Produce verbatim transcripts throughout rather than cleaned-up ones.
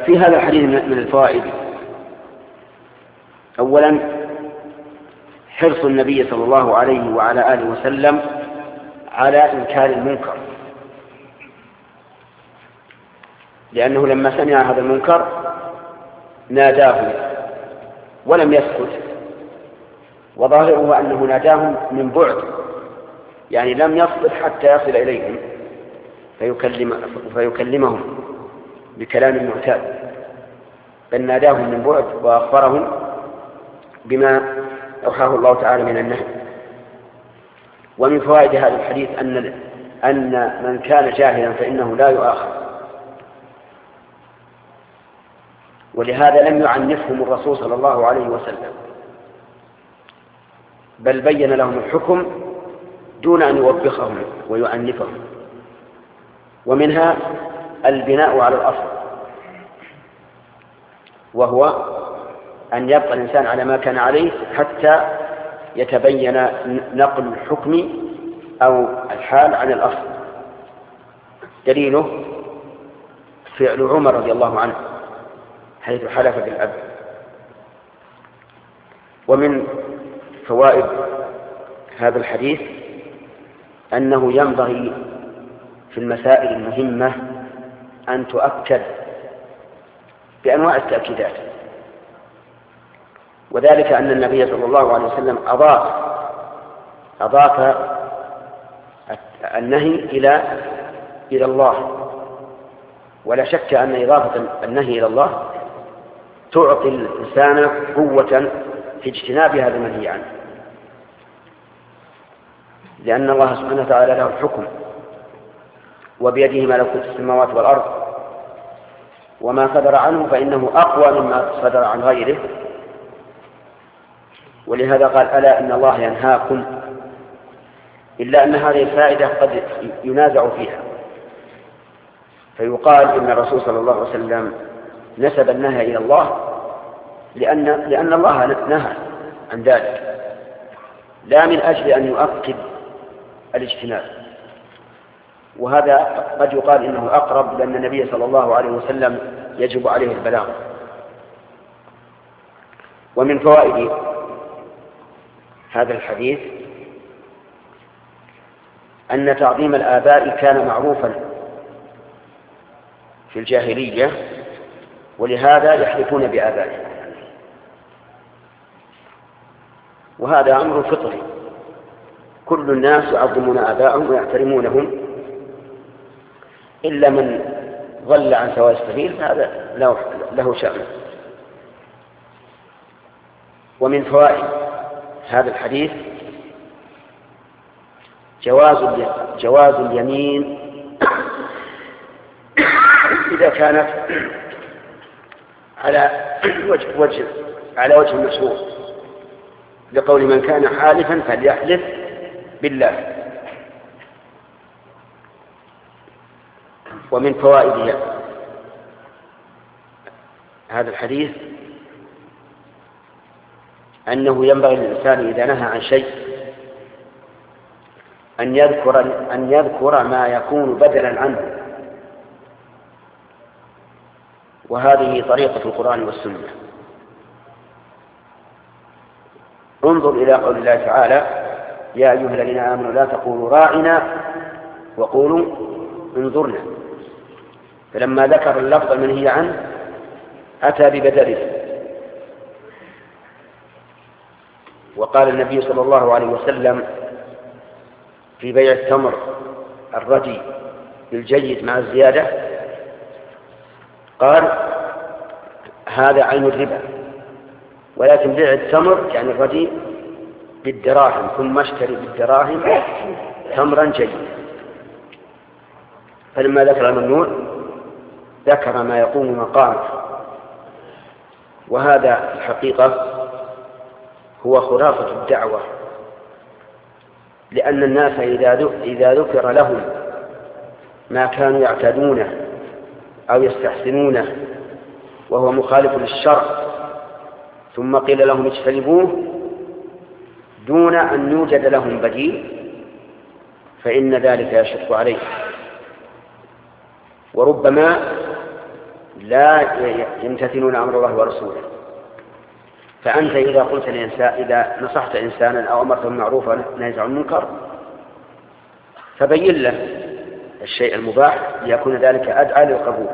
في هذا الحديث من الفوائد: أولا حرص النبي صلى الله عليه وعلى آله وسلم على إنكار المنكر، لأنه لما سمع هذا المنكر ناداه ولم يسكت، وظاهره أنه ناداهم من بعد، يعني لم يصبر حتى يصل إليهم فيكلم فيكلمهم بكلام معتاد، بل ناداهم من بعد وأخبرهم بما أوحاه الله تعالى من النهي. ومن فوائد هذا الحديث أن أن من كان جاهلا فإنه لا يؤاخذ، ولهذا لم يعنفهم الرسول صلى الله عليه وسلم، بل بين لهم الحكم دون أن يوبخهم ويعنفهم. ومنها البناء على الأصل، وهو أن يبقى الإنسان على ما كان عليه حتى يتبين نقل الحكم أو الحال عن الأصل. دليله فعل عمر رضي الله عنه حيث حلف بالأب. ومن فوائد هذا الحديث أنه ينبغي في المسائل المهمة أن تؤكد بأنواع التأكيدات، وذلك أن النبي صلى الله عليه وسلم أضاف أضاف النهي إلى إلى الله، ولا شك أن إضافة النهي إلى الله تعطي الإنسان قوة في اجتناب هذا المنهي عنه، لأن الله سبحانه وتعالى له الحكم وبيده ملكوت السماوات والأرض، وما صدر عنه فإنه أقوى مما صدر عن غيره. ولهذا قال: ألا إن الله ينهاكم. إلا أن هذه الفائدة قد ينازع فيها، فيقال إن الرسول صلى الله عليه وسلم نسب النهي إلى الله لأن, لأن الله نهى عن ذلك، لا من أجل أن يؤكد الاجتناب. وهذا قد يقال إنه أقرب، لأن النبي صلى الله عليه وسلم يجب عليه البلاغ. ومن فوائد هذا الحديث أن تعظيم الآباء كان معروفا في الجاهلية، ولهذا يحلفون بآبائهم، وهذا أمر فطري، كل الناس يعظمون آباءهم ويحترمونهم، إلا من ضل عن سواء السبيل فهذا له شأن. ومن فوائد هذا الحديث جواز جواز اليمين إذا كانت على وجه, وجه على وجه المشروع، لقول من كان حالفا فليحلف بالله. ومن فوائد هذا الحديث أنه ينبغي للإنسان إذا نهى عن شيء أن يذكر أن يذكر ما يكون بدلا عنه، وهذه طريقة القرآن والسنة. انظر إلى قول الله تعالى: يا أيها الذين آمنوا لا تقولوا راعنا وقولوا انظرنا. فلما ذكر اللفظ المنهي عنه أتى ببدله. وقال النبي صلى الله عليه وسلم في بيع التمر الردي بالجيد مع الزيادة، قال: هذا عين الربا، ولكن بيع التمر يعني الردي بالدراهم، ثم اشتري بالدراهم تمرا جيدا. فلما ذكر الممنوع ذكر ما يقوم مقامه، وهذا الحقيقة هو خلاصة الدعوة، لأن الناس إذا ذكر لهم ما كانوا يعتادونه أو يستحسنونه وهو مخالف للشرع ثم قيل لهم اجتنبوه دون أن يوجد لهم بديل، فإن ذلك يشق عليه. وربما لا يمتثلون أمر الله ورسوله. فأنت إذا قلت لإنسان، إذا نصحت إنسانا أو أمرته بالمعروف ونهيت عن المنكر، فبين له الشيء المباح ليكون ذلك أدعى للقبول.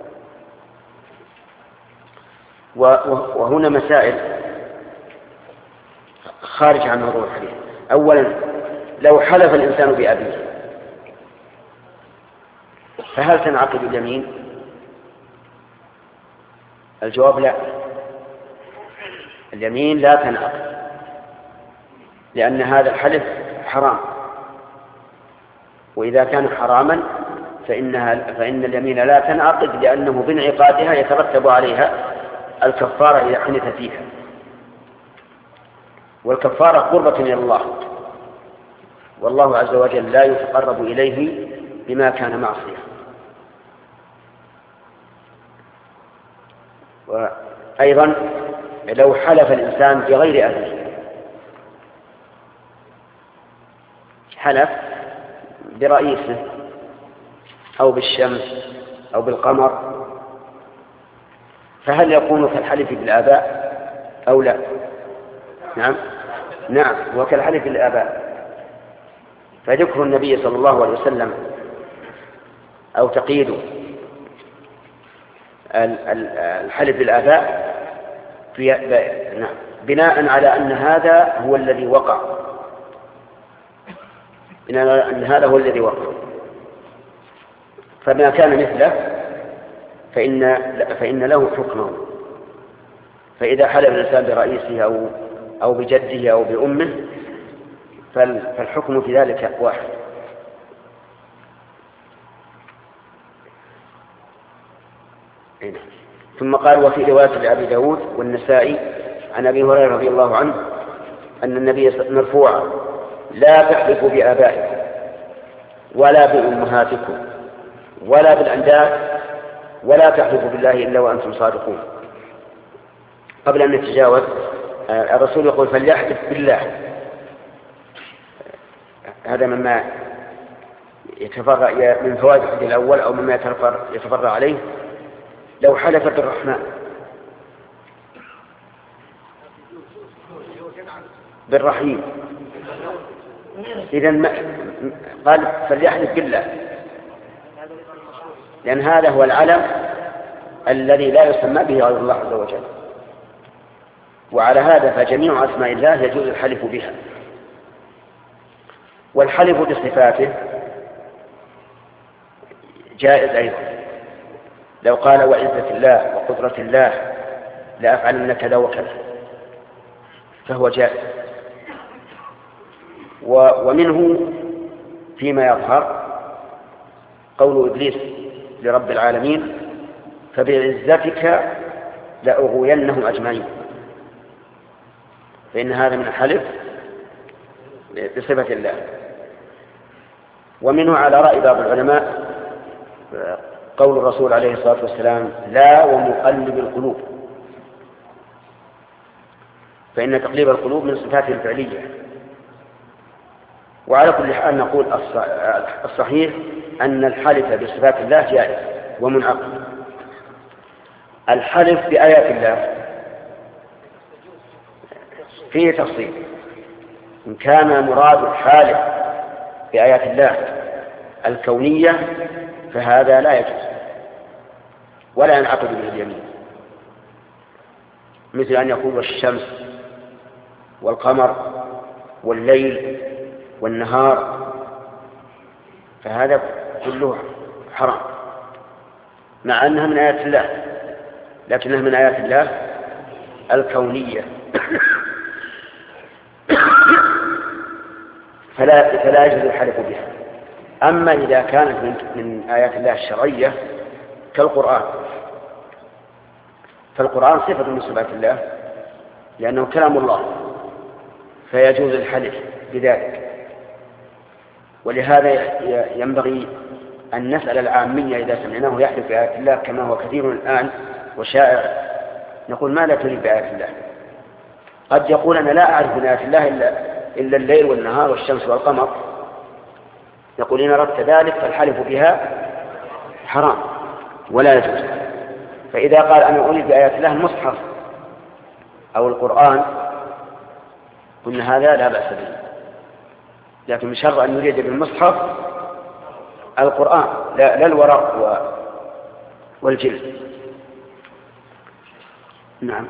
وهنا مسائل خارج عن موضوع الحديث. أولا، لو حلف الإنسان بأبيه فهل تنعقد اليمين؟ الجواب لا، اليمين لا تنعقد، لأن هذا الحلف حرام، وإذا كان حراما فإنها فإن اليمين لا تنعقد، لأنه بانعقادها يترتب عليها الكفارة إذا حنث فيها، والكفارة قربة إلى الله، والله عز وجل لا يتقرب إليه بما كان معصية. وأيضا لو حلف الإنسان بغير أبيه، حلف برئيسه أو بالشمس أو بالقمر، فهل يكون كالحلف بالآباء أو لا؟ نعم نعم وكالحلف بالآباء. فذكر النبي صلى الله عليه وسلم أو تقييد الحلف بالآباء بناء على أن هذا هو الذي وقع، بناء على أن هذا هو الذي وقع، فما كان مثله فإن, فإن له حكمه. فإذا حلف الإنسان برئيسه أو, أو بجده أو بأمه فالحكم في ذلك واحد. ثم قال: وفي رواية لأبي داود والنسائي عن أبي هريرة رضي الله عنه أن النبي مرفوعا: لا تحلفوا بآبائكم ولا بأمهاتكم ولا بالأنداد ولا تحلفوا بالله إلا وأنتم صادقون. قبل أن نتجاوز، الرسول يقول: فليحلف بالله. هذا مما يتفرع من فوائد الحديث الأول أو مما يتفرع عليه. لو حلف بالرحمن بالرحيم، إذن قال فليحلف بالله، لأن هذا هو العلم الذي لا يسمى به غير الله عز وجل. وعلى هذا فجميع أسماء الله يجوز الحلف بها. والحلف بصفاته جائز أيضا. لو قال: وعزة الله وقدرة الله لأفعلن كذا وكذا، فهو جائز. ومنه فيما يظهر قول إبليس لرب العالمين: فبعزتك لأغوينهم أجمعين، فإن هذا من الحلف بصفة الله. ومنه على رأي بعض العلماء قول الرسول عليه الصلاة والسلام: لا ومقلب القلوب، فإن تقليب القلوب من صفاته الفعلية. وعلى كل حال نقول الصحيح أن الحلف بصفات الله جائز ومنعقد. الحلف بآيات الله فيه تفصيل. إن كان مراد الحالف بآيات الله الكونية فهذا لا يجوز ولا ينعقد به اليمين، مثل أن يقول: والشمس والقمر والليل والنهار، فهذا كله حرام، مع أنها من آيات الله، لكنها من آيات الله الكونية فلا, فلا يجوز الحلف بها. أما إذا كانت من, من آيات الله الشرعية كالقرآن، فالقرآن صفة من صفات الله لأنه كلام الله، فيجوز الحلف بذلك. ولهذا ينبغي أن نسأل العامية إذا سمعناه يحلف بآيات الله كما هو كثير الآن وشائع، نقول: ماذا تريد بآيات الله؟ قد يقول: أنا لا أعرف من آيات الله إلا, إلا الليل والنهار والشمس والقمر. يقول: إن أردت ذلك فالحلف بها حرام ولا يجوز. فإذا قال أنا أريد بآيات الله المصحف أو القرآن قلنا هذا لا بأس به، لكن بشرط أن يريد بالمصحف القرآن لا, لا الورق والجلد. نعم.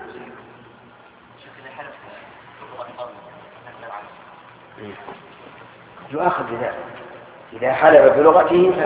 يؤاخذ بذلك إذا حلف بلغته